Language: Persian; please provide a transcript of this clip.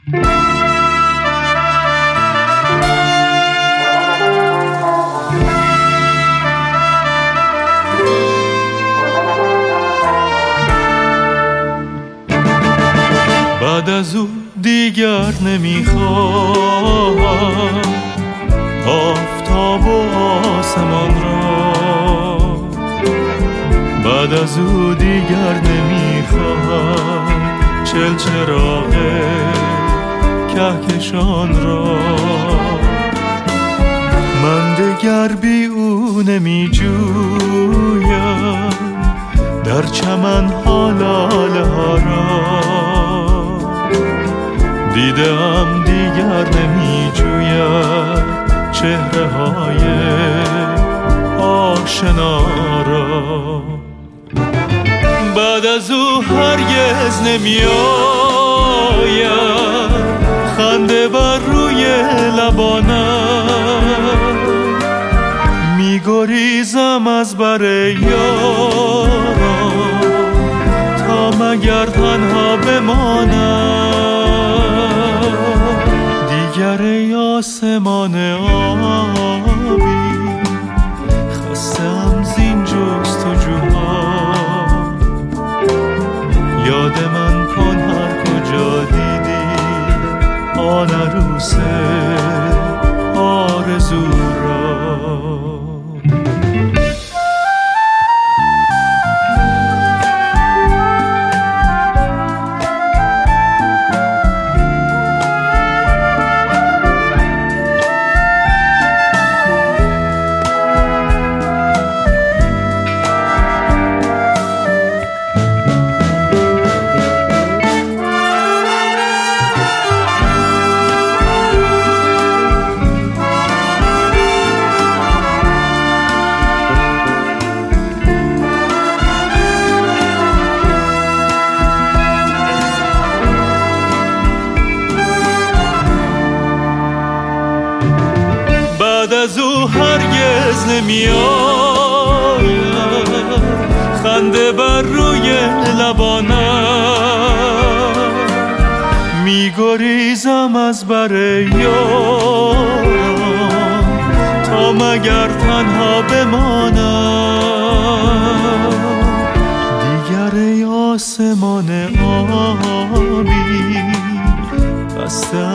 بعد از او دیگر نمیخوام آفتاب و آسمان را، بعد از او دیگر نمیخوام چراغ کهکشان را. من دگر بی او نمیجویم در چمن ها لاله ها را، دیدم دیگر نمیجویم چهره های آشنا را. بعد از او هرگز نمیآید خنده بر روی لبانم، میگریزم از بر یارم تا مگر تنها بمانم. دیگر ای آسمان آبی خستم زین جستجوها، یاد من کن هر کجا دیدی آن عروس آرزو را. بعد از او هرگز نمیآید خنده بر روی لبانم، میگریزم از بر یارم تا مگر تنها بمانم. دیگر ای آسمان آبی خستم